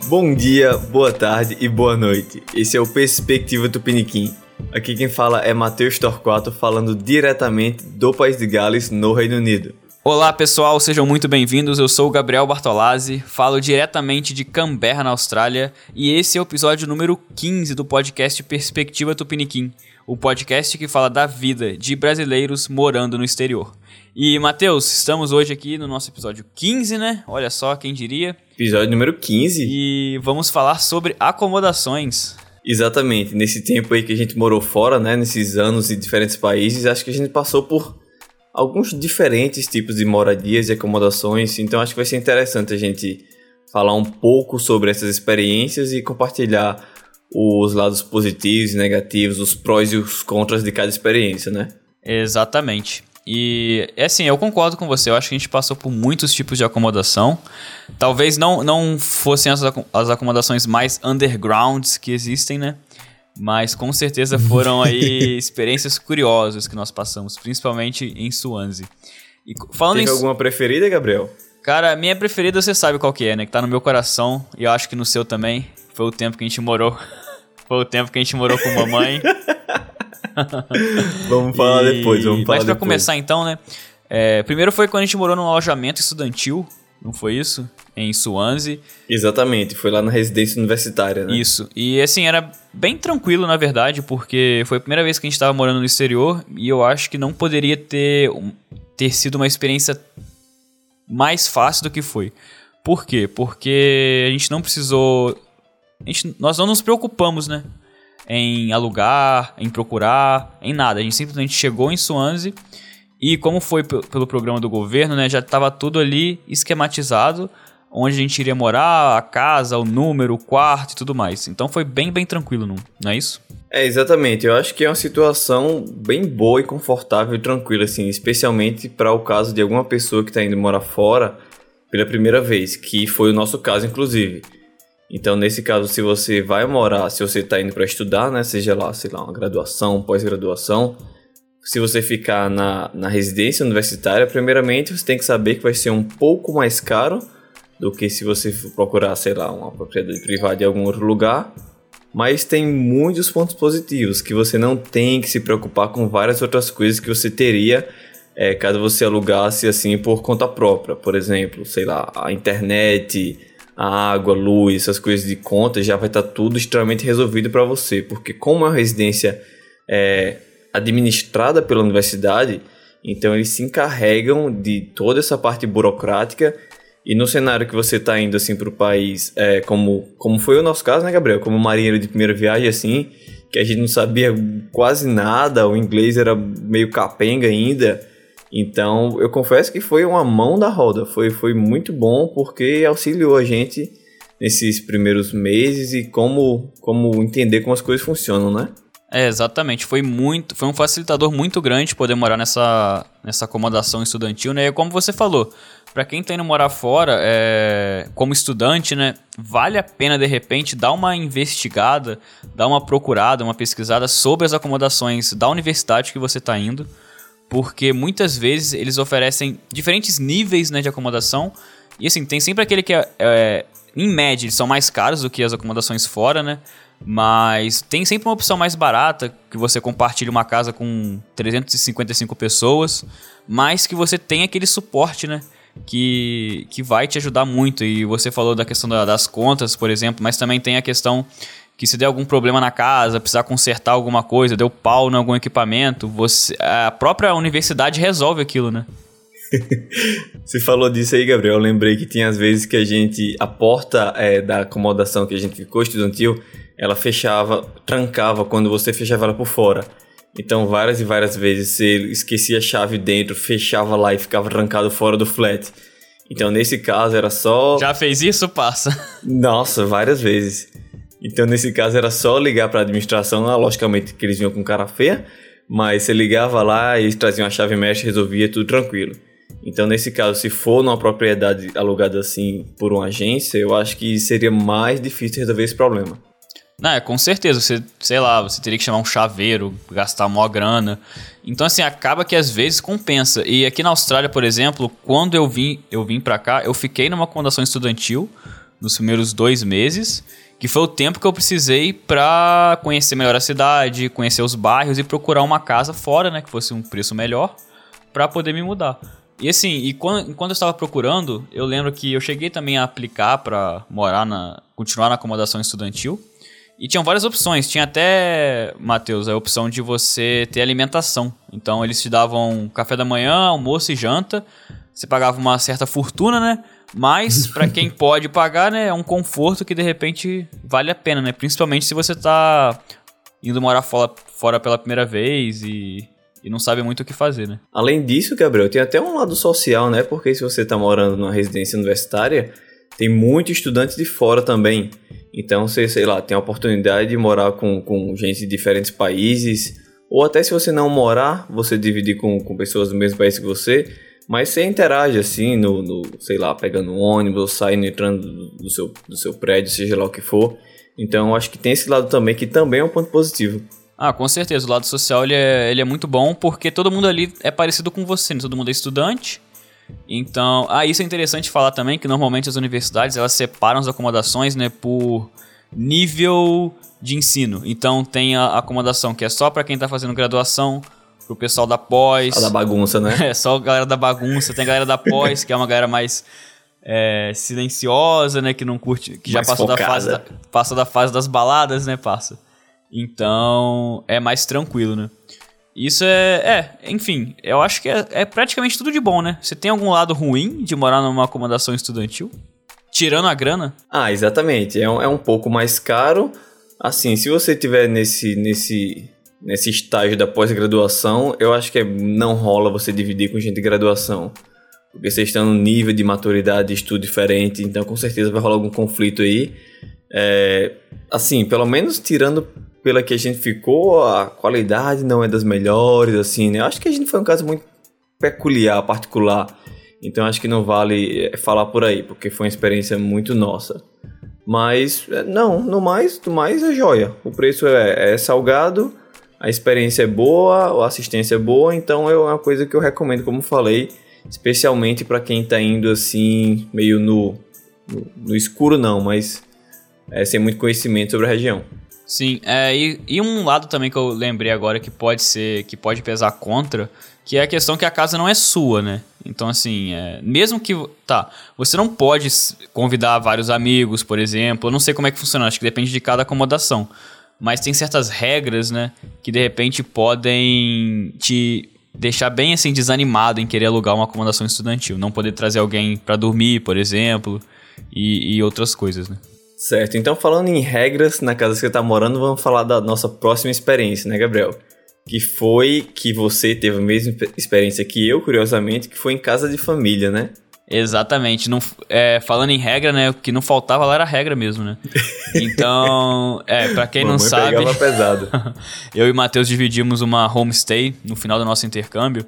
Bom dia, boa tarde e boa noite. Esse é o Perspectiva Tupiniquim. Aqui quem fala é Matheus Torquato, falando diretamente do país de Gales, no Reino Unido. Olá pessoal, sejam muito bem-vindos, eu sou o Gabriel Bartolazzi, falo diretamente de Canberra, na Austrália, e esse é o episódio número 15 do podcast Perspectiva Tupiniquim, o podcast que fala da vida de brasileiros morando no exterior. E Matheus, estamos hoje aqui no nosso episódio 15, né? Olha só, quem diria. Episódio número 15. E vamos falar sobre acomodações. Exatamente, nesse tempo aí que a gente morou fora, né, nesses anos em diferentes países, acho que a gente passou por alguns diferentes tipos de moradias e acomodações, então acho que vai ser interessante a gente falar um pouco sobre essas experiências e compartilhar os lados positivos e negativos, os prós e os contras de cada experiência, né? Exatamente. E, assim, eu concordo com você, eu acho que a gente passou por muitos tipos de acomodação. Talvez não fossem as acomodações mais undergrounds que existem, né? Mas com certeza foram aí experiências curiosas que nós passamos, principalmente em Swansea. E falando Teve alguma preferida, Gabriel? Cara, minha preferida você sabe qual que é, né? Que tá no meu coração e eu acho que no seu também. Foi o tempo que a gente morou. Foi o tempo que a gente morou com mamãe. Vamos falar depois, Mas pra começar então, né? Primeiro foi quando a gente morou num alojamento estudantil, não foi isso? Em Swansea. Exatamente, foi lá na residência universitária, né? Isso, e assim, era bem tranquilo na verdade, porque foi a primeira vez que a gente estava morando no exterior e eu acho que não poderia ter sido uma experiência mais fácil do que foi. Por quê? Porque a gente não precisou... nós não nos preocupamos, né? Em alugar, em procurar, em nada. A gente simplesmente chegou em Swansea e como foi pelo programa do governo, né? Já estava tudo ali esquematizado, onde a gente iria morar, a casa, o número, o quarto e tudo mais. Então foi bem tranquilo, não é isso? Exatamente. Eu acho que é uma situação bem boa e confortável e tranquila, assim, especialmente para o caso de alguma pessoa que está indo morar fora pela primeira vez, que foi o nosso caso, inclusive. Então, nesse caso, se você vai morar, se você está indo para estudar, né, seja lá, sei lá, uma graduação, pós-graduação, se você ficar na residência universitária, primeiramente você tem que saber que vai ser um pouco mais caro do que se você for procurar, sei lá, uma propriedade privada em algum outro lugar, mas tem muitos pontos positivos, que você não tem que se preocupar com várias outras coisas que você teria caso você alugasse assim por conta própria. Por exemplo, sei lá, a internet, a água, a luz, essas coisas de conta, já vai estar tudo extremamente resolvido para você, porque como é uma residência administrada pela universidade, então eles se encarregam de toda essa parte burocrática. E no cenário que você está indo assim para o país, como foi o nosso caso, né, Gabriel? Como marinheiro de primeira viagem, assim, que a gente não sabia quase nada, o inglês era meio capenga ainda. Então, eu confesso que foi uma mão da roda. Foi muito bom porque auxiliou a gente nesses primeiros meses e como entender como as coisas funcionam, né? Exatamente. Foi um facilitador muito grande poder morar nessa acomodação estudantil, né? E como você falou, para quem tá indo morar fora, como estudante, né? Vale a pena, de repente, dar uma investigada, dar uma procurada, uma pesquisada sobre as acomodações da universidade que você tá indo, porque muitas vezes eles oferecem diferentes níveis, né, de acomodação, e assim, tem sempre aquele que em média, eles são mais caros do que as acomodações fora, né? Mas tem sempre uma opção mais barata, que você compartilha uma casa com 355 pessoas, mas que você tem aquele suporte, né? Que vai te ajudar muito. E você falou da questão das contas, por exemplo, mas também tem a questão que se der algum problema na casa, precisar consertar alguma coisa, deu pau em algum equipamento, a própria universidade resolve aquilo, né? Você falou disso aí, Gabriel. Eu lembrei que tinha às vezes que a porta da acomodação que a gente ficou estudantil, ela trancava quando você fechava ela por fora. Então várias e várias vezes você esquecia a chave dentro, fechava lá e ficava trancado fora do flat. Então nesse caso era só... Já fez isso? Passa. Nossa, várias vezes. Então nesse caso era só ligar para a administração, logicamente que eles vinham com cara feia, mas você ligava lá e eles traziam a chave mestre, resolvia tudo tranquilo. Então nesse caso, se for numa propriedade alugada assim por uma agência, eu acho que seria mais difícil resolver esse problema. Com certeza, você teria que chamar um chaveiro, gastar maior grana. Então, assim, acaba que às vezes compensa. E aqui na Austrália, por exemplo, quando eu vim pra cá, eu fiquei numa acomodação estudantil nos primeiros 2 meses, que foi o tempo que eu precisei pra conhecer melhor a cidade, conhecer os bairros e procurar uma casa fora, né, que fosse um preço melhor, pra poder me mudar. E assim, enquanto eu estava procurando, eu lembro que eu cheguei também a aplicar pra continuar na acomodação estudantil. E tinham várias opções. Tinha até, Matheus, a opção de você ter alimentação. Então eles te davam café da manhã, almoço e janta. Você pagava uma certa fortuna, né? Mas pra quem pode pagar, né, é um conforto que de repente vale a pena, né? Principalmente se você tá indo morar fora pela primeira vez e não sabe muito o que fazer, né? Além disso, Gabriel, tem até um lado social, né? Porque se você tá morando numa residência universitária, tem muito estudante de fora também. Então, você, sei lá, tem a oportunidade de morar com gente de diferentes países. Ou até se você não morar, você dividir com pessoas do mesmo país que você. Mas você interage assim, sei lá, pegando um ônibus, ou saindo, entrando do seu prédio, seja lá o que for. Então, eu acho que tem esse lado também, que também é um ponto positivo. Ah, com certeza. O lado social ele é muito bom porque todo mundo ali é parecido com você, né? Todo mundo é estudante. Então, isso é interessante falar também, que normalmente as universidades elas separam as acomodações, né, por nível de ensino. Então tem a acomodação que é só para quem tá fazendo graduação, pro pessoal da pós. A da bagunça, né? É, só a galera da bagunça. Tem a galera da pós, que é uma galera mais silenciosa, né, que não curte, que já passou da fase das baladas, né, Então, é mais tranquilo, né? Isso enfim, eu acho que é praticamente tudo de bom, né? Você tem algum lado ruim de morar numa acomodação estudantil? Tirando a grana? Ah, exatamente. É um pouco mais caro. Assim, se você tiver nesse estágio da pós-graduação, eu acho que não rola você dividir com gente de graduação. Porque vocês estão num nível de maturidade, de estudo diferente, então com certeza vai rolar algum conflito aí. Assim, pelo menos tirando pela que a gente ficou, a qualidade não é das melhores, assim, né? Eu acho que a gente foi um caso muito peculiar, particular. Então acho que não vale falar por aí, porque foi uma experiência muito nossa. Mas, no mais é joia. O preço é salgado, a experiência é boa, a assistência é boa, então é uma coisa que eu recomendo, como falei, especialmente para quem tá indo assim, meio no escuro não, mas sem muito conhecimento sobre a região. Sim, e um lado também que eu lembrei agora que pode pesar contra, que é a questão que a casa não é sua, né? Então, assim, mesmo que... Tá, você não pode convidar vários amigos, por exemplo. Eu não sei como é que funciona, acho que depende de cada acomodação. Mas tem certas regras, né? Que, de repente, podem te deixar bem, assim, desanimado em querer alugar uma acomodação estudantil. Não poder trazer alguém pra dormir, por exemplo, e outras coisas, né? Certo, então falando em regras na casa que você tá morando, vamos falar da nossa próxima experiência, né, Gabriel? Que foi que você teve a mesma experiência que eu, curiosamente, que foi em casa de família, né? Exatamente. Não, falando em regra, né? O que não faltava lá era regra mesmo, né? Então, pra quem não sabe... pegava pesado. Eu e o Matheus dividimos uma homestay no final do nosso intercâmbio.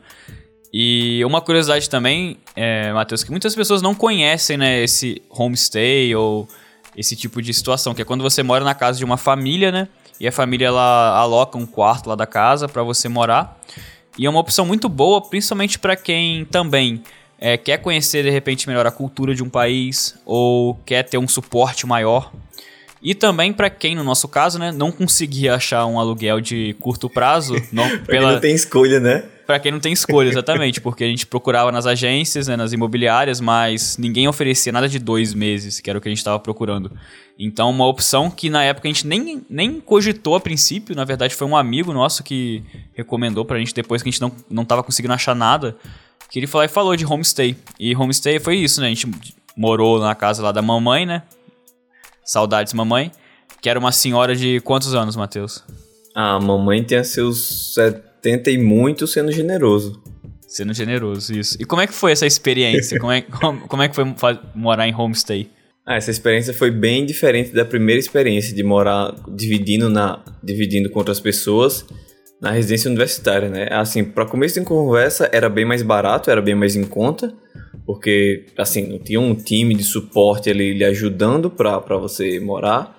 E uma curiosidade também, Matheus, que muitas pessoas não conhecem, né? Esse homestay ou esse tipo de situação, que é quando você mora na casa de uma família, né? E a família, ela aloca um quarto lá da casa pra você morar. E é uma opção muito boa, principalmente pra quem também quer conhecer, de repente, melhor a cultura de um país ou quer ter um suporte maior. E também pra quem, no nosso caso, né, não conseguia achar um aluguel de curto prazo. Pra quem não tem escolha, né? Pra quem não tem escolha, exatamente. Porque a gente procurava nas agências, né, nas imobiliárias, mas ninguém oferecia nada de 2 meses, que era o que a gente estava procurando. Então, uma opção que na época a gente nem cogitou a princípio. Na verdade, foi um amigo nosso que recomendou pra gente, depois que a gente não tava conseguindo achar nada, que ele falou de homestay. E homestay foi isso, né? A gente morou na casa lá da mamãe, né? Saudades, mamãe. Que era uma senhora de quantos anos, Matheus? A mamãe tinha seus 70 e muito, sendo generoso. Sendo generoso, isso. E como é que foi essa experiência? como é que foi morar em homestay? Essa experiência foi bem diferente da primeira experiência de morar dividindo com outras pessoas na residência universitária, né? Assim, para começo de conversa era bem mais barato, era bem mais em conta, porque, assim, não tinha um time de suporte ali lhe ajudando para você morar.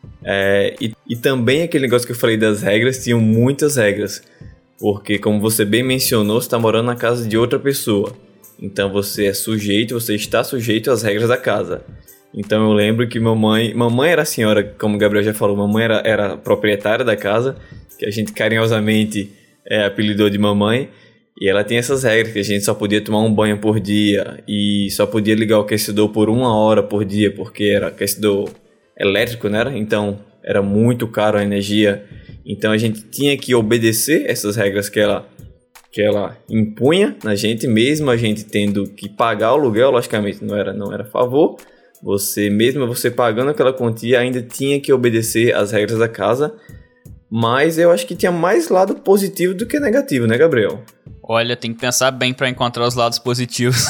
E também aquele negócio que eu falei das regras, tinham muitas regras, porque, como você bem mencionou, você está morando na casa de outra pessoa. Então você está sujeito às regras da casa. Então eu lembro que mamãe era a senhora, como o Gabriel já falou, mamãe era proprietária da casa, que a gente carinhosamente apelidou de mamãe, e ela tem essas regras, que a gente só podia tomar um banho por dia, e só podia ligar o aquecedor por 1 hora por dia, porque era aquecedor elétrico, né? Então era muito caro a energia, então a gente tinha que obedecer essas regras que ela impunha na gente, mesmo a gente tendo que pagar o aluguel, logicamente não era a favor. Mesmo você pagando aquela quantia, ainda tinha que obedecer às regras da casa. Mas eu acho que tinha mais lado positivo do que negativo, né, Gabriel? Olha, tem que pensar bem pra encontrar os lados positivos.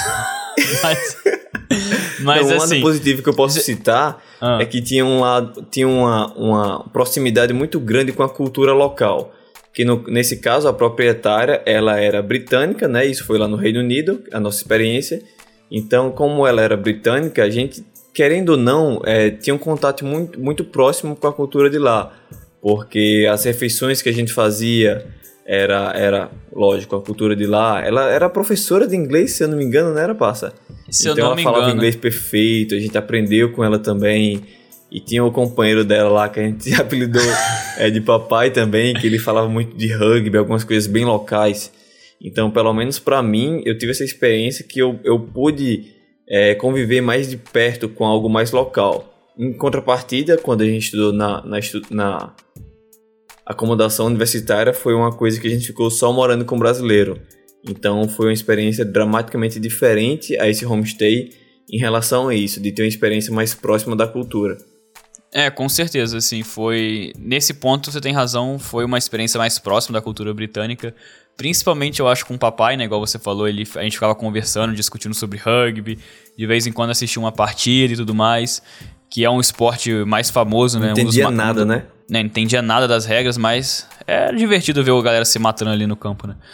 mas não, um assim, lado positivo que eu posso citar é que tinha uma proximidade muito grande com a cultura local. Que nesse caso, a proprietária, ela era britânica, né? Isso foi lá no Reino Unido, a nossa experiência. Então, como ela era britânica, a gente, querendo ou não, tinha um contato muito, muito próximo com a cultura de lá. Porque as refeições que a gente fazia era lógico, a cultura de lá. Ela era professora de inglês, se eu não me engano, não era, parça? Então ela falava inglês perfeito, a gente aprendeu com ela também. E tinha o companheiro dela lá, que a gente apelidou de papai também, que ele falava muito de rugby, algumas coisas bem locais. Então, pelo menos pra mim, eu tive essa experiência que eu pude conviver mais de perto com algo mais local. Em contrapartida, quando a gente estudou na acomodação universitária, foi uma coisa que a gente ficou só morando com brasileiro. Então, foi uma experiência dramaticamente diferente a esse homestay em relação a isso, de ter uma experiência mais próxima da cultura. Com certeza, assim, foi... Nesse ponto, você tem razão, foi uma experiência mais próxima da cultura britânica, principalmente, eu acho, com o papai, né, igual você falou, a gente ficava conversando, discutindo sobre rugby, de vez em quando assistia uma partida e tudo mais, que é um esporte mais famoso, né? Não entendia nada, né? Não entendia nada das regras, mas é divertido ver a galera se matando ali no campo, né?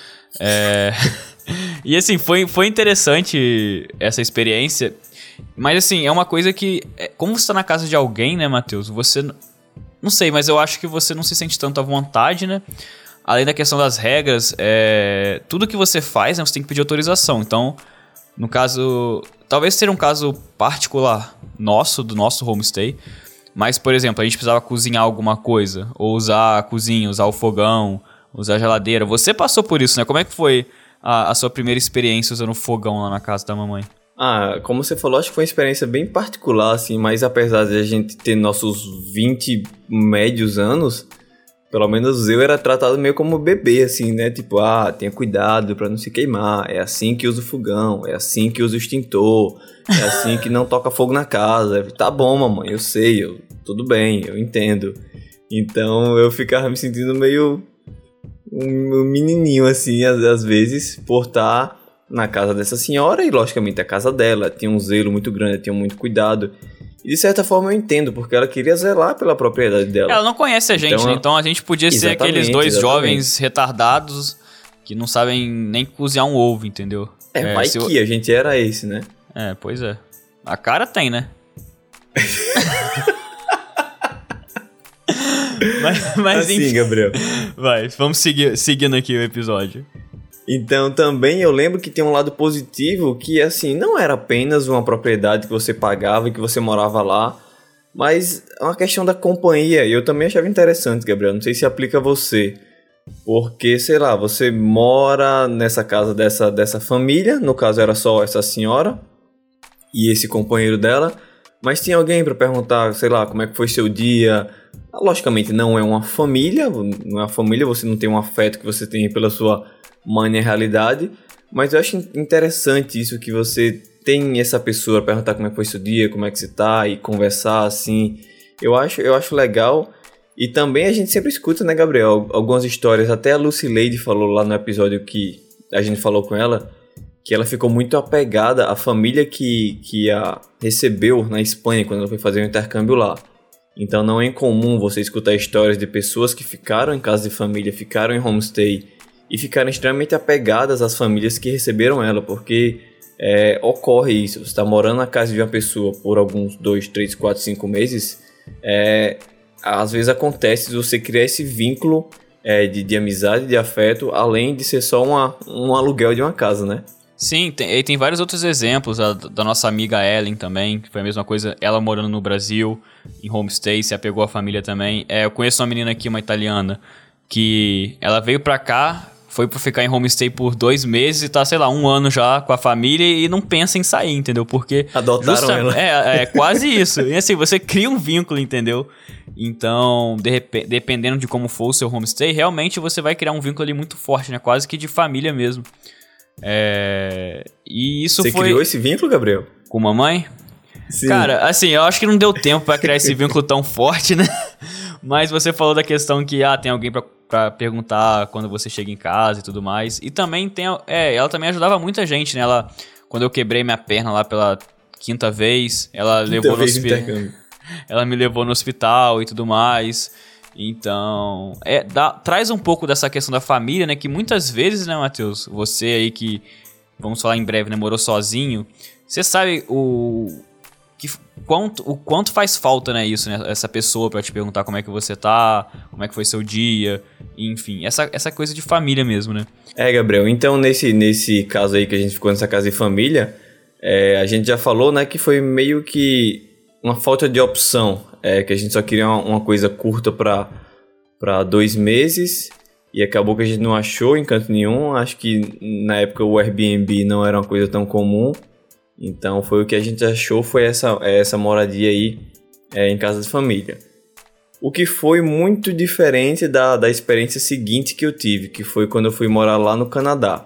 E assim, foi interessante essa experiência. Mas assim, é uma coisa que... Como você tá na casa de alguém, né, Matheus? Você... Não sei, mas eu acho que você não se sente tanto à vontade, né? Além da questão das regras, tudo que você faz, né, você tem que pedir autorização. Então, no caso... Talvez seja um caso particular do nosso homestay. Mas, por exemplo, a gente precisava cozinhar alguma coisa. Ou usar a cozinha, usar o fogão, usar a geladeira. Você passou por isso, né? Como é que foi a sua primeira experiência usando o fogão lá na casa da mamãe? Como você falou, acho que foi uma experiência bem particular, assim, mas apesar de a gente ter nossos 20 médios anos, pelo menos eu era tratado meio como bebê, assim, né? Tipo, tenha cuidado pra não se queimar, é assim que usa o fogão, é assim que usa o extintor, é assim que não toca fogo na casa. Tá bom, mamãe, eu sei, tudo bem, eu entendo. Então eu ficava me sentindo meio um menininho, assim, às vezes, por estar na casa dessa senhora, e logicamente a casa dela tinha um zelo muito grande, tinha muito cuidado, e de certa forma eu entendo, porque ela queria zelar pela propriedade dela. Ela não conhece a gente, então, né? Então a gente podia ser aqueles dois jovens retardados que não sabem nem cozinhar um ovo, entendeu? A gente era esse, né? Pois é. A cara tem, né? mas assim, enfim, Gabriel. Vai, vamos seguindo aqui o episódio. Então também eu lembro que tem um lado positivo que, assim, não era apenas uma propriedade que você pagava e que você morava lá, mas é uma questão da companhia. E eu também achava interessante, Gabriel, não sei se aplica a você, porque, sei lá, você mora nessa casa dessa família, no caso era só essa senhora e esse companheiro dela, mas tinha alguém para perguntar, sei lá, como é que foi seu dia. Logicamente não é uma família, você não tem um afeto que você tem pela sua mãe na realidade, mas eu acho interessante isso, que você tem essa pessoa perguntar como é que foi seu dia, como é que você tá, e conversar assim. Eu acho legal. E também a gente sempre escuta, né, Gabriel, algumas histórias. Até a Lucileide falou lá no episódio que a gente falou com ela, que ela ficou muito apegada à família que a recebeu na Espanha quando ela foi fazer um intercâmbio lá. Então não é incomum você escutar histórias de pessoas que ficaram em casa de família, ficaram em homestay e ficaram extremamente apegadas às famílias que receberam ela, porque ocorre isso. Você está morando na casa de uma pessoa por alguns 2, 3, 4, 5 meses, às vezes acontece você criar esse vínculo de amizade, de afeto, além de ser só um aluguel de uma casa, né? Sim, e tem vários outros exemplos, da nossa amiga Ellen também, que foi a mesma coisa, ela morando no Brasil, em homestay, se apegou à família também. Eu conheço uma menina aqui, uma italiana, que ela veio pra cá, foi pra ficar em homestay por 2 meses e tá, sei lá, 1 ano já com a família e não pensa em sair, entendeu? Porque... Adotaram ela. É quase isso. E assim, você cria um vínculo, entendeu? Então, dependendo de como for o seu homestay, realmente você vai criar um vínculo ali muito forte, né? Quase que de família mesmo. E isso Você foi... criou esse vínculo, Gabriel? Com mamãe? Sim. Cara, assim, eu acho que não deu tempo pra criar esse vínculo tão forte, né? Mas você falou da questão que, tem alguém pra perguntar quando você chega em casa e tudo mais. E também tem... ela também ajudava muita gente, né? Quando eu quebrei minha perna lá pela 5ª vez, ela levou no hospital. Ela me levou no hospital e tudo mais. Então, traz um pouco dessa questão da família, né? Que muitas vezes, né, Matheus? Você aí que, vamos falar em breve, né? Morou sozinho. Você sabe o quanto faz falta, né? Isso, né? Essa pessoa pra te perguntar como é que você tá, como é que foi seu dia. Enfim, essa coisa de família mesmo, né? Gabriel, então nesse caso aí que a gente ficou nessa casa de família, a gente já falou, né? Que foi meio que uma falta de opção. Que a gente só queria uma coisa curta para 2 meses e acabou que a gente não achou em canto nenhum. Acho que na época o Airbnb não era uma coisa tão comum. Então foi o que a gente achou, foi essa moradia aí em casa de família. O que foi muito diferente da experiência seguinte que eu tive, que foi quando eu fui morar lá no Canadá.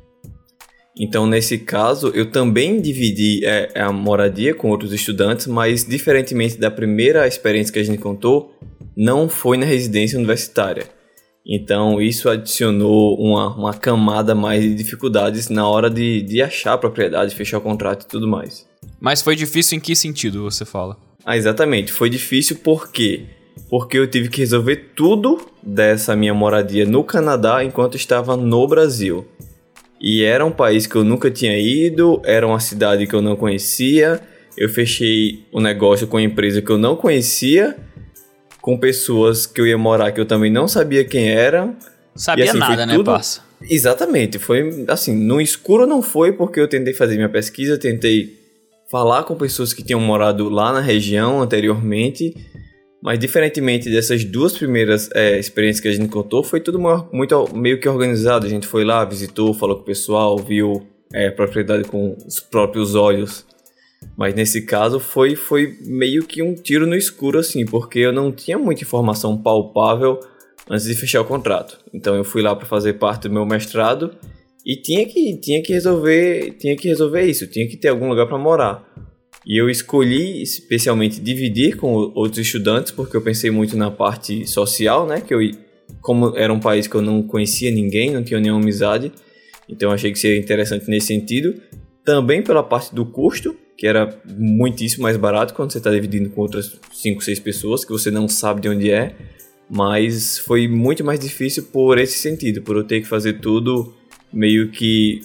Então, nesse caso, eu também dividi a moradia com outros estudantes, mas diferentemente da primeira experiência que a gente contou, não foi na residência universitária. Então, isso adicionou uma camada mais de dificuldades na hora de achar a propriedade, fechar o contrato e tudo mais. Mas foi difícil em que sentido você fala? Exatamente. Foi difícil por quê? Porque eu tive que resolver tudo dessa minha moradia no Canadá enquanto estava no Brasil. E era um país que eu nunca tinha ido, era uma cidade que eu não conhecia. Eu fechei um negócio com uma empresa que eu não conhecia, com pessoas que eu ia morar que eu também não sabia quem eram. Sabia assim, nada, né, parça? Exatamente, foi assim, no escuro não foi, porque eu tentei fazer minha pesquisa, tentei falar com pessoas que tinham morado lá na região anteriormente, mas diferentemente dessas 2 primeiras experiências que a gente contou, foi tudo muito meio que organizado. A gente foi lá, visitou, falou com o pessoal, viu a propriedade com os próprios olhos. Mas nesse caso foi meio que um tiro no escuro, assim, porque eu não tinha muita informação palpável antes de fechar o contrato. Então eu fui lá para fazer parte do meu mestrado e tinha que resolver isso, tinha que ter algum lugar para morar. E eu escolhi especialmente dividir com outros estudantes, porque eu pensei muito na parte social, né? Como era um país que eu não conhecia ninguém, não tinha nenhuma amizade, então eu achei que seria interessante nesse sentido. Também pela parte do custo, que era muitíssimo mais barato quando você está dividindo com outras 5, 6 pessoas, que você não sabe de onde é. Mas foi muito mais difícil por esse sentido, por eu ter que fazer tudo meio que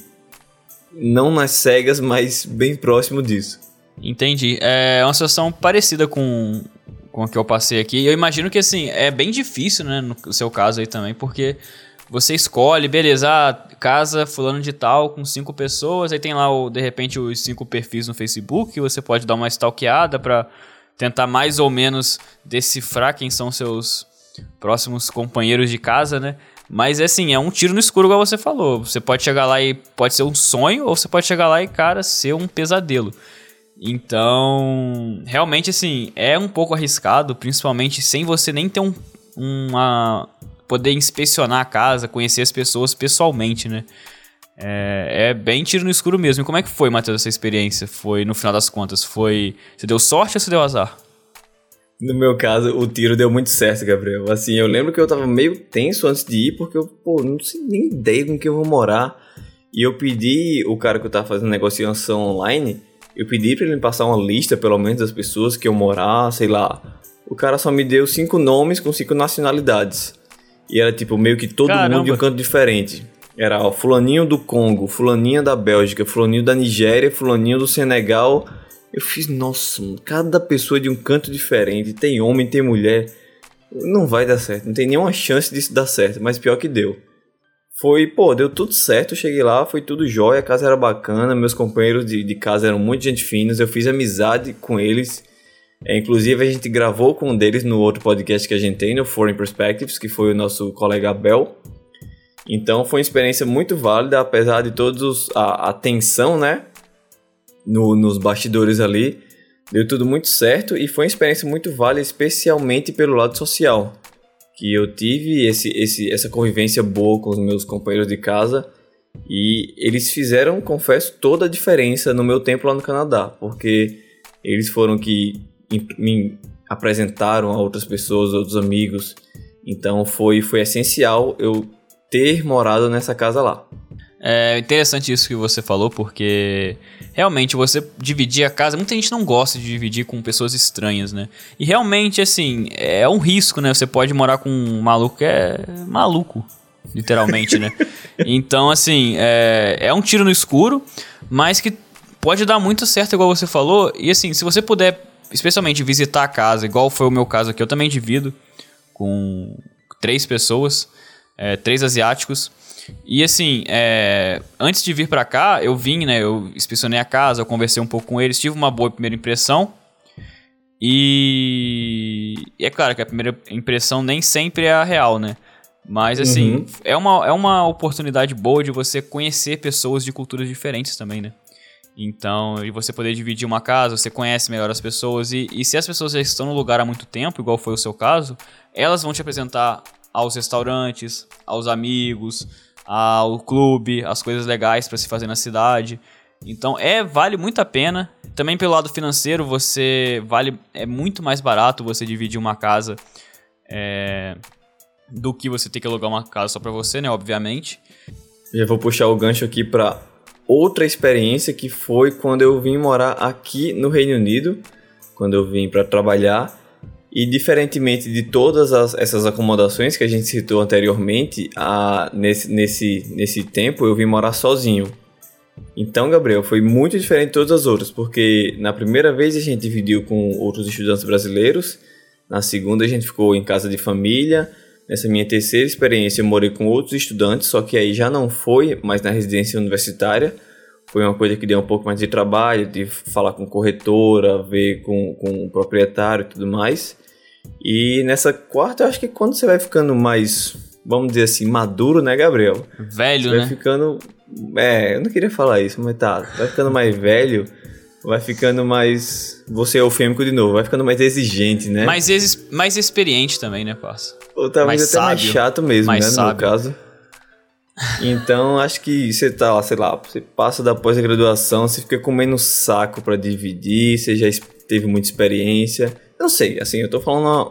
não nas cegas, mas bem próximo disso. Entendi. É uma situação parecida com a que eu passei aqui. Eu imagino que, assim, é bem difícil, né, no seu caso aí também, porque você escolhe, beleza, casa fulano de tal com 5 pessoas, aí tem lá, de repente, os 5 perfis no Facebook, que você pode dar uma stalkeada pra tentar mais ou menos decifrar quem são seus próximos companheiros de casa, né? Mas, assim, é um tiro no escuro, igual você falou. Você pode chegar lá e pode ser um sonho, ou você pode chegar lá e, cara, ser um pesadelo. Então, realmente, assim, é um pouco arriscado, principalmente sem você nem ter poder inspecionar a casa, conhecer as pessoas pessoalmente, né? É bem tiro no escuro mesmo. E como é que foi, Matheus, essa experiência? Foi, no final das contas, você deu sorte ou você deu azar? No meu caso, o tiro deu muito certo, Gabriel. Assim, eu lembro que eu tava meio tenso antes de ir, porque eu, não sei nem ideia com que eu vou morar. E eu pedi, o cara que eu tava fazendo negociação online, eu pedi pra ele me passar uma lista, pelo menos, das pessoas que eu morar, sei lá. O cara só me deu 5 nomes com 5 nacionalidades. E era tipo, meio que todo mundo de um canto diferente. Era fulaninho do Congo, fulaninha da Bélgica, fulaninho da Nigéria, fulaninho do Senegal. Eu fiz, nossa, cada pessoa de um canto diferente, tem homem, tem mulher, não vai dar certo, não tem nenhuma chance disso dar certo, mas pior que deu. deu tudo certo, eu cheguei lá, foi tudo jóia, a casa era bacana, meus companheiros de casa eram muito gente finos, eu fiz amizade com eles, inclusive a gente gravou com um deles no outro podcast que a gente tem, no Foreign Perspectives, que foi o nosso colega Abel. Então foi uma experiência muito válida, apesar de todos a tensão, né, nos bastidores ali, deu tudo muito certo e foi uma experiência muito válida, especialmente pelo lado social, que eu tive essa convivência boa com os meus companheiros de casa e eles fizeram, confesso, toda a diferença no meu tempo lá no Canadá, porque eles foram que me apresentaram a outras pessoas, outros amigos, então foi essencial eu ter morado nessa casa lá. É interessante isso que você falou, porque realmente você dividir a casa, muita gente não gosta de dividir com pessoas estranhas, né? E realmente, assim, é um risco, né? Você pode morar com um maluco que é maluco, literalmente, né? Então, assim, é um tiro no escuro, mas que pode dar muito certo, igual você falou. E, assim, se você puder, especialmente visitar a casa, igual foi o meu caso aqui, eu também divido com 3 pessoas, 3 asiáticos. E assim, antes de vir pra cá, eu vim, né, eu inspecionei a casa, eu conversei um pouco com eles, tive uma boa primeira impressão. E é claro que a primeira impressão nem sempre é a real, né? Mas assim, é uma oportunidade boa de você conhecer pessoas de culturas diferentes também, né? Então, e você poder dividir uma casa, você conhece melhor as pessoas. E se as pessoas já estão no lugar há muito tempo, igual foi o seu caso, elas vão te apresentar aos restaurantes, aos amigos, ao clube, as coisas legais para se fazer na cidade. Então vale muito a pena. Também pelo lado financeiro, é muito mais barato você dividir uma casa do que você ter que alugar uma casa só para você, né? Obviamente. Já vou puxar o gancho aqui para outra experiência que foi quando eu vim morar aqui no Reino Unido, quando eu vim para trabalhar. E diferentemente de todas essas acomodações que a gente citou anteriormente, nesse tempo eu vim morar sozinho. Então, Gabriel, foi muito diferente de todas as outras, porque na primeira vez a gente dividiu com outros estudantes brasileiros, na segunda a gente ficou em casa de família, nessa minha terceira experiência eu morei com outros estudantes, só que aí já não foi mais na residência universitária. Foi uma coisa que deu um pouco mais de trabalho, de falar com corretora, ver com o proprietário e tudo mais. E nessa quarta, eu acho que quando você vai ficando mais, vamos dizer assim, maduro, né, Gabriel? Velho, você né? Vai ficando... eu não queria falar isso, mas tá. Vai ficando mais velho, vai ficando mais... Você é eufêmico de novo, vai ficando mais exigente, né? Mais experiente também, né, parça? Ou talvez até mais chato mesmo, né, no meu caso. Então, acho que você tá lá, sei lá, você passa da pós-graduação, você fica comendo saco pra dividir, você já teve muita experiência. Eu não sei, assim, eu tô falando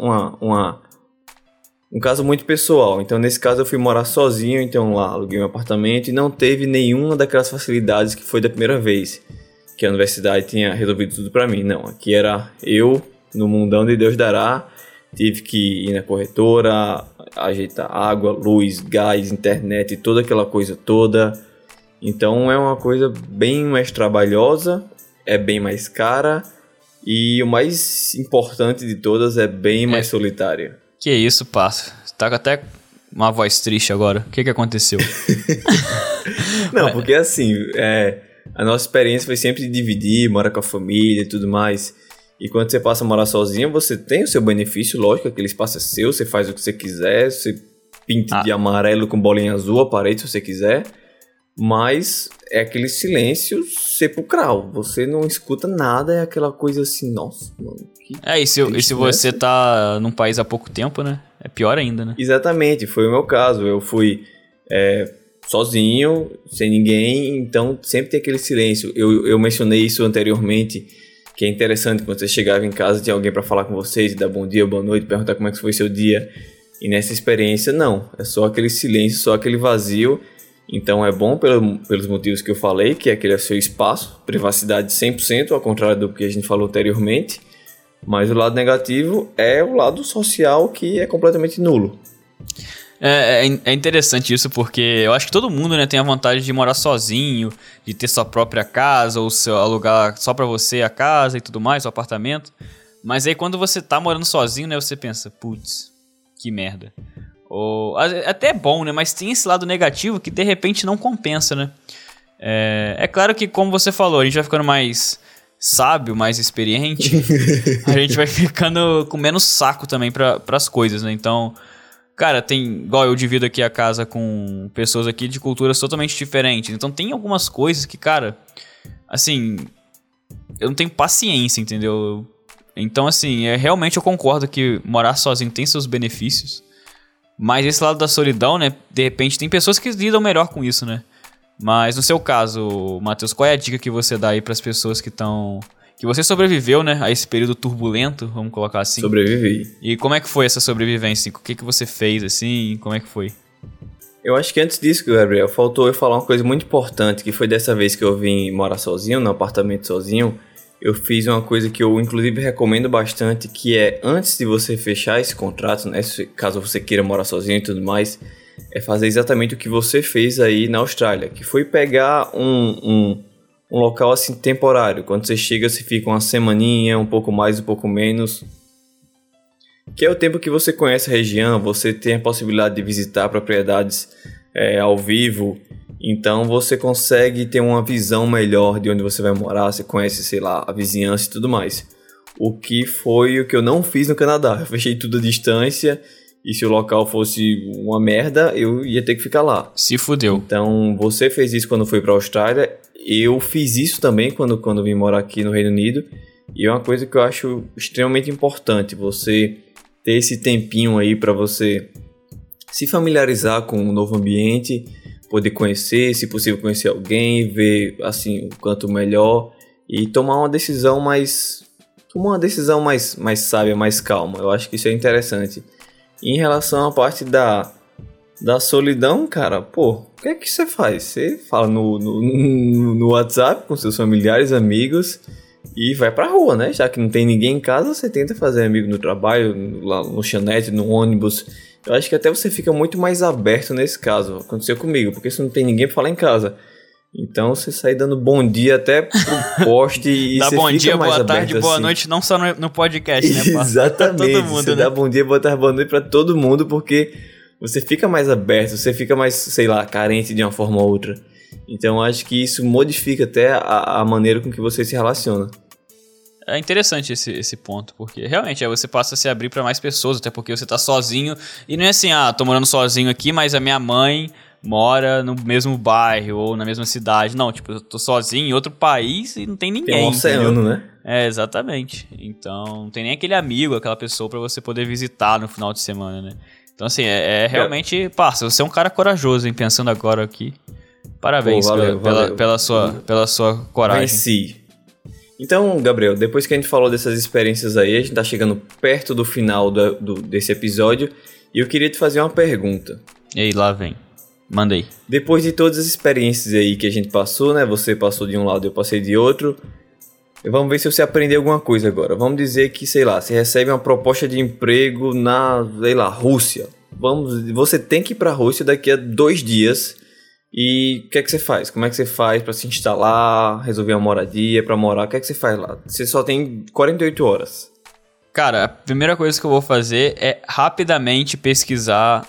um caso muito pessoal. Então, nesse caso, eu fui morar sozinho, então lá aluguei um apartamento e não teve nenhuma daquelas facilidades que foi da primeira vez, que a universidade tinha resolvido tudo pra mim. Não, aqui era eu, no mundão de Deus dará, tive que ir na corretora, ajeitar água, luz, gás, internet e toda aquela coisa toda. Então é uma coisa bem mais trabalhosa, é bem mais cara e o mais importante de todas é bem mais solitária. Que isso, parça. Tá com até uma voz triste agora. O que aconteceu? Não, porque assim, a nossa experiência foi sempre de dividir, morar com a família e tudo mais. E quando você passa a morar sozinho, você tem o seu benefício, lógico, aquele espaço é seu, você faz o que você quiser, você pinta de amarelo com bolinha azul a parede se você quiser, mas é aquele silêncio sepulcral, você não escuta nada, é aquela coisa assim, nossa, mano. E se você tá num país há pouco tempo, né? É pior ainda, né? Exatamente, foi o meu caso, eu fui sozinho, sem ninguém, então sempre tem aquele silêncio. Eu mencionei isso anteriormente, que é interessante quando você chegava em casa, tinha alguém para falar com vocês, dar bom dia, boa noite, perguntar como é que foi seu dia. E nessa experiência, não. É só aquele silêncio, só aquele vazio. Então é bom pelos motivos que eu falei, que é aquele seu espaço, privacidade 100%, ao contrário do que a gente falou anteriormente. Mas o lado negativo é o lado social, que é completamente nulo. É interessante isso, porque eu acho que todo mundo, né, tem a vontade de morar sozinho, de ter sua própria casa, ou alugar só pra você a casa e tudo mais, o apartamento. Mas aí quando você tá morando sozinho, né, você pensa, putz, que merda. Até é bom, né? Mas tem esse lado negativo que de repente não compensa, né? É claro que, como você falou, a gente vai ficando mais sábio, mais experiente, a gente vai ficando com menos saco também para as coisas, né? Então, cara, igual eu divido aqui a casa com pessoas aqui de culturas totalmente diferentes. Então tem algumas coisas que, cara, assim, eu não tenho paciência, entendeu? Então, assim, realmente eu concordo que morar sozinho tem seus benefícios, mas esse lado da solidão, né? De repente tem pessoas que lidam melhor com isso, né? Mas no seu caso, Matheus, qual é a dica que você dá aí para as pessoas que você sobreviveu, né, a esse período turbulento, vamos colocar assim? Sobrevivi. E como é que foi essa sobrevivência? O que você fez, assim? Como é que foi? Eu acho que antes disso, Gabriel, faltou eu falar uma coisa muito importante, que foi dessa vez que eu vim morar sozinho, no apartamento sozinho. Eu fiz uma coisa que eu, inclusive, recomendo bastante, que é, antes de você fechar esse contrato, né, caso você queira morar sozinho e tudo mais, é fazer exatamente o que você fez aí na Austrália, que foi pegar um local assim temporário. Quando você chega, você fica uma semaninha, um pouco mais, um pouco menos, que é o tempo que você conhece a região, você tem a possibilidade de visitar propriedades ao vivo, então você consegue ter uma visão melhor de onde você vai morar, você conhece, sei lá, a vizinhança e tudo mais. O que foi o que eu não fiz no Canadá, eu fechei tudo à distância. E se o local fosse uma merda, eu ia ter que ficar lá. Se fudeu. Então, você fez isso quando foi pra Austrália. Eu fiz isso também quando vim morar aqui no Reino Unido. E é uma coisa que eu acho extremamente importante. Você ter esse tempinho aí pra você se familiarizar com um novo ambiente. Poder conhecer, se possível conhecer alguém. Ver, assim, o canto melhor. E tomar uma decisão mais sábia, mais calma. Eu acho que isso é interessante. Em relação à parte da solidão, cara, pô, o que é que você faz? Você fala no WhatsApp com seus familiares, amigos e vai pra rua, né? Já que não tem ninguém em casa, você tenta fazer amigo no trabalho, lá no chanete, no ônibus. Eu acho que até você fica muito mais aberto nesse caso. Aconteceu comigo, porque se não tem ninguém pra falar em casa. Então você sai dando bom dia até pro poste e dá você bom fica dia, mais boa aberto tarde, boa assim. noite, não só no podcast, né? Exatamente, todo mundo, você né? dá bom dia, boa tarde, boa noite pra todo mundo, porque você fica mais aberto, você fica mais, sei lá, carente de uma forma ou outra. Então acho que isso modifica até a maneira com que você se relaciona. É interessante esse ponto, porque realmente você passa a se abrir pra mais pessoas, até porque você tá sozinho, e não é assim, tô morando sozinho aqui, mas a minha mãe mora no mesmo bairro ou na mesma cidade. Não, tipo, eu tô sozinho em outro país e não tem ninguém. Tem um oceano, entendeu? né? Exatamente. Então, não tem nem aquele amigo, aquela pessoa pra você poder visitar no final de semana, né? Então, assim, realmente, parça, você é um cara corajoso, hein? Pensando agora aqui. Parabéns. Pô, valeu. Pela sua coragem. Venci. Então, Gabriel, depois que a gente falou dessas experiências aí, a gente tá chegando perto do final desse episódio e eu queria te fazer uma pergunta. E aí, lá vem. Mandei. Depois de todas as experiências aí que a gente passou, né? Você passou de um lado, eu passei de outro. Vamos ver se você aprendeu alguma coisa agora. Vamos dizer que, sei lá, você recebe uma proposta de emprego na, sei lá, Rússia. Você tem que ir pra Rússia daqui a 2 dias. E o que é que você faz? Como é que você faz pra se instalar, resolver uma moradia, pra morar? O que é que você faz lá? Você só tem 48 horas. Cara, a primeira coisa que eu vou fazer é rapidamente pesquisar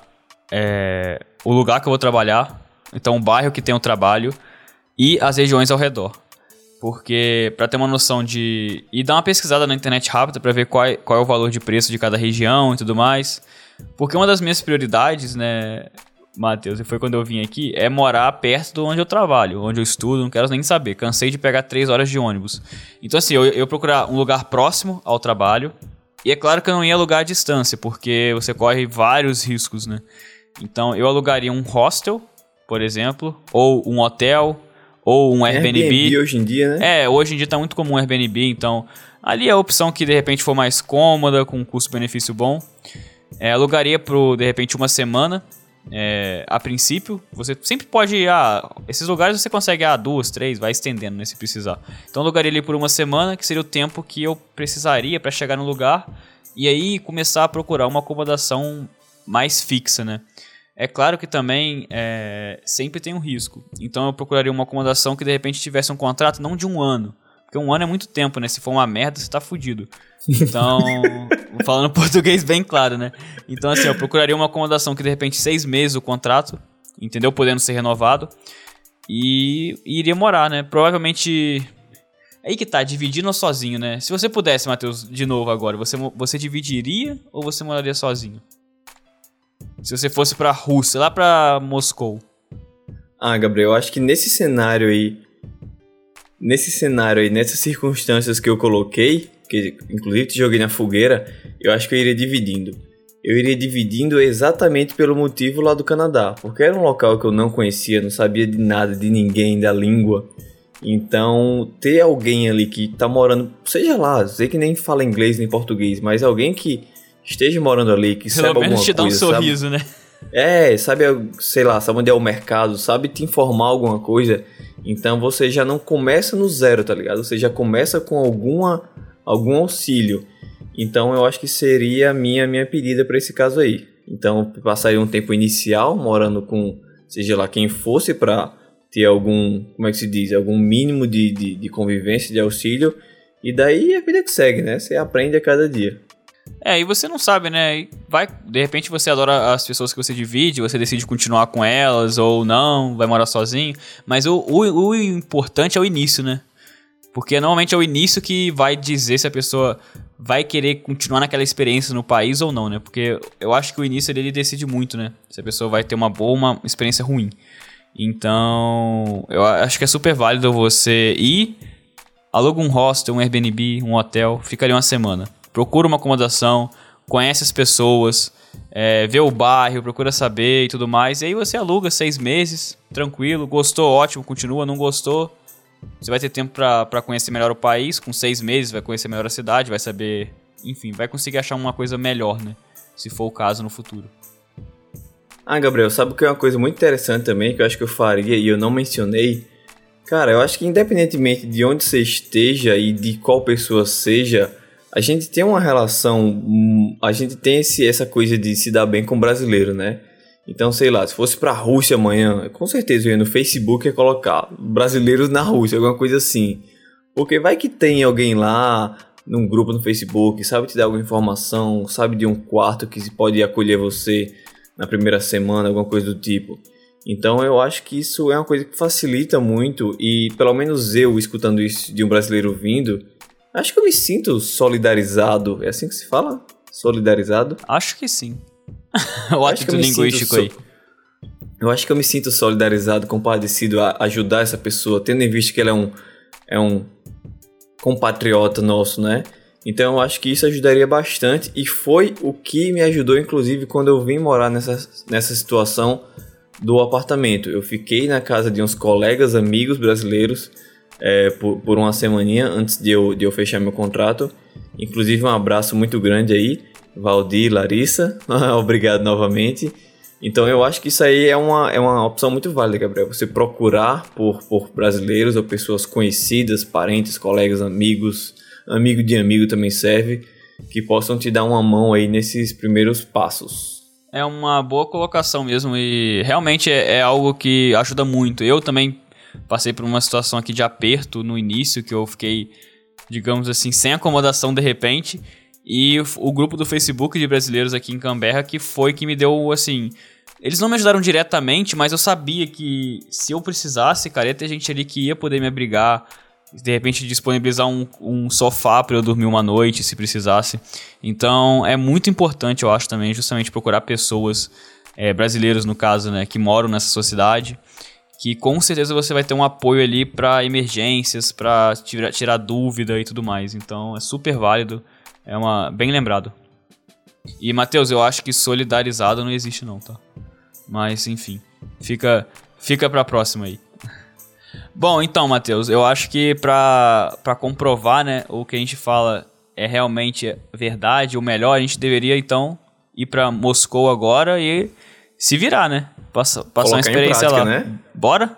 o lugar que eu vou trabalhar, então o bairro que tem o trabalho e as regiões ao redor. Porque, pra ter uma noção e dar uma pesquisada na internet rápida pra ver qual é o valor de preço de cada região e tudo mais. Porque uma das minhas prioridades, né, Matheus, e foi quando eu vim aqui, é morar perto de onde eu trabalho, onde eu estudo, não quero nem saber. Cansei de pegar 3 horas de ônibus. Então, assim, eu procurar um lugar próximo ao trabalho. E é claro que eu não ia alugar à distância, porque você corre vários riscos, né? Então, eu alugaria um hostel, por exemplo, ou um hotel, ou um Airbnb. Hoje em dia, né? Hoje em dia tá muito comum o Airbnb, então ali é a opção que de repente for mais cômoda, com um custo-benefício bom. Alugaria por, de repente, 1 semana. A princípio, você sempre pode ir esses lugares você consegue 2, 3, vai estendendo, né, se precisar. Então, alugaria ali por 1 semana, que seria o tempo que eu precisaria para chegar no lugar e aí começar a procurar uma acomodação mais fixa, né? É claro que também sempre tem um risco. Então, eu procuraria uma acomodação que de repente tivesse um contrato não de 1 ano, Porque um ano é muito tempo, né? Se for uma merda, você tá fudido. Então, falando português bem claro, né? Então, assim, eu procuraria uma acomodação que, de repente, 6 meses o contrato, entendeu? Podendo ser renovado. E iria morar, né? Provavelmente... Aí que tá, dividindo ou sozinho, né? Se você pudesse, Matheus, de novo agora, você dividiria ou você moraria sozinho? Se você fosse pra Rússia, lá pra Moscou. Ah, Gabriel, eu acho que nesse cenário aí, nessas circunstâncias que eu coloquei, que inclusive te joguei na fogueira, eu acho que eu iria dividindo. Eu iria dividindo exatamente pelo motivo lá do Canadá, porque era um local que eu não conhecia, não sabia de nada, de ninguém, da língua. Então, ter alguém ali que tá morando, seja lá, sei que nem fala inglês nem português, mas alguém que esteja morando ali, que saiba alguma coisa, pelo menos te dá um sorriso, sabe? Né? Sabe, sei lá, sabe onde é o mercado, sabe te informar alguma coisa. Então você já não começa no zero, tá ligado? Você já começa com algum auxílio. Então eu acho que seria a minha pedida para esse caso aí. Então eu passaria um tempo inicial morando com, seja lá quem fosse, para ter algum, como é que se diz, algum mínimo de convivência, de auxílio. E daí a vida que segue, né? Você aprende a cada dia. E você não sabe, né? De repente você adora as pessoas que você divide, você decide continuar com elas ou não, vai morar sozinho. Mas o importante é o início, né? Porque normalmente é o início que vai dizer se a pessoa vai querer continuar naquela experiência no país ou não, né? Porque eu acho que o início dele decide muito, né? Se a pessoa vai ter uma boa ou uma experiência ruim. Então, eu acho que é super válido você ir, aluga um hostel, um Airbnb, um hotel, fica ali uma semana. Procura uma acomodação, conhece as pessoas, vê o bairro, procura saber e tudo mais. E aí você aluga 6 meses, tranquilo. Gostou, ótimo, continua. Não gostou, você vai ter tempo pra conhecer melhor o país. Com 6 meses vai conhecer melhor a cidade, vai saber... Enfim, vai conseguir achar uma coisa melhor, né? Se for o caso no futuro. Ah, Gabriel, sabe o que é uma coisa muito interessante também, que eu acho que eu faria e eu não mencionei? Cara, eu acho que independentemente de onde você esteja e de qual pessoa seja... A gente tem uma relação, a gente tem essa coisa de se dar bem com o brasileiro, né? Então, sei lá, se fosse pra Rússia amanhã, com certeza eu ia no Facebook e colocar brasileiros na Rússia, alguma coisa assim. Porque vai que tem alguém lá, num grupo no Facebook, sabe te dar alguma informação, sabe de um quarto que pode acolher você na primeira semana, alguma coisa do tipo. Então eu acho que isso é uma coisa que facilita muito e pelo menos eu, escutando isso de um brasileiro vindo... Acho que eu me sinto solidarizado. É assim que se fala? Solidarizado? Acho que sim. O ato linguístico aí. Eu acho que eu me sinto solidarizado, compadecido a ajudar essa pessoa, tendo em vista que ela é um compatriota nosso, né? Então eu acho que isso ajudaria bastante e foi o que me ajudou, inclusive, quando eu vim morar nessa situação do apartamento. Eu fiquei na casa de uns colegas, amigos brasileiros, por uma semaninha antes de eu fechar meu contrato. Inclusive um abraço muito grande aí, Valdir, Larissa, obrigado novamente. Então eu acho que isso aí é uma opção muito válida, Gabriel, você procurar por brasileiros ou pessoas conhecidas, parentes, colegas, amigos, amigo de amigo também serve, que possam te dar uma mão aí nesses primeiros passos. É uma boa colocação mesmo e realmente é algo que ajuda muito. Eu também passei por uma situação aqui de aperto no início, que eu fiquei, digamos assim, sem acomodação de repente. E o grupo do Facebook de brasileiros aqui em Canberra que foi que me deu, assim... Eles não me ajudaram diretamente, mas eu sabia que se eu precisasse, cara, ia ter gente ali que ia poder me abrigar. De repente disponibilizar um sofá para eu dormir uma noite, se precisasse. Então é muito importante, eu acho também, justamente procurar pessoas, brasileiros no caso, né, que moram nessa sociedade, que com certeza você vai ter um apoio ali para emergências, para tirar dúvida e tudo mais. Então é super válido, bem lembrado. E, Matheus, eu acho que solidarizado não existe não, tá? Mas, enfim, fica pra próxima aí. Bom, então, Matheus, eu acho que pra comprovar, né, o que a gente fala é realmente verdade, ou melhor, a gente deveria, então, ir pra Moscou agora e se virar, né? Passar uma experiência prática, lá. Né? Bora?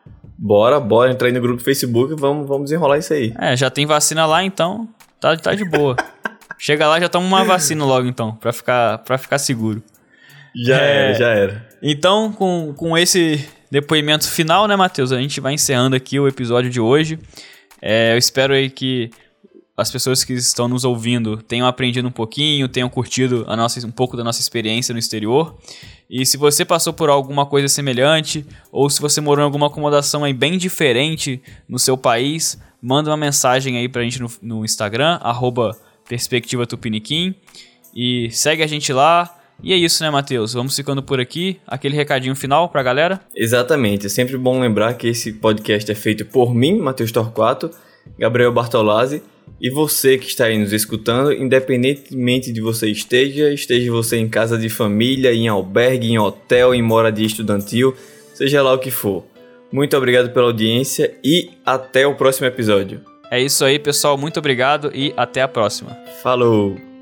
Bora entrar aí no grupo do Facebook e vamos desenrolar isso aí. Já tem vacina lá, então tá de boa. Chega lá, já toma uma vacina logo, então, pra ficar seguro. Já era. Então, com esse depoimento final, né, Matheus? A gente vai encerrando aqui o episódio de hoje. Eu espero aí que as pessoas que estão nos ouvindo tenham aprendido um pouquinho, tenham curtido um pouco da nossa experiência no exterior. E se você passou por alguma coisa semelhante, ou se você morou em alguma acomodação aí bem diferente no seu país, manda uma mensagem aí pra gente no Instagram, @perspectivatupiniquim, e segue a gente lá. E é isso, né, Matheus? Vamos ficando por aqui. Aquele recadinho final pra galera? Exatamente. É sempre bom lembrar que esse podcast é feito por mim, Matheus Torquato, Gabriel Bartolazzi, e você que está aí nos escutando, independentemente de você esteja você em casa de família, em albergue, em hotel, em moradia estudantil, seja lá o que for. Muito obrigado pela audiência e até o próximo episódio. É isso aí, pessoal. Muito obrigado e até a próxima. Falou!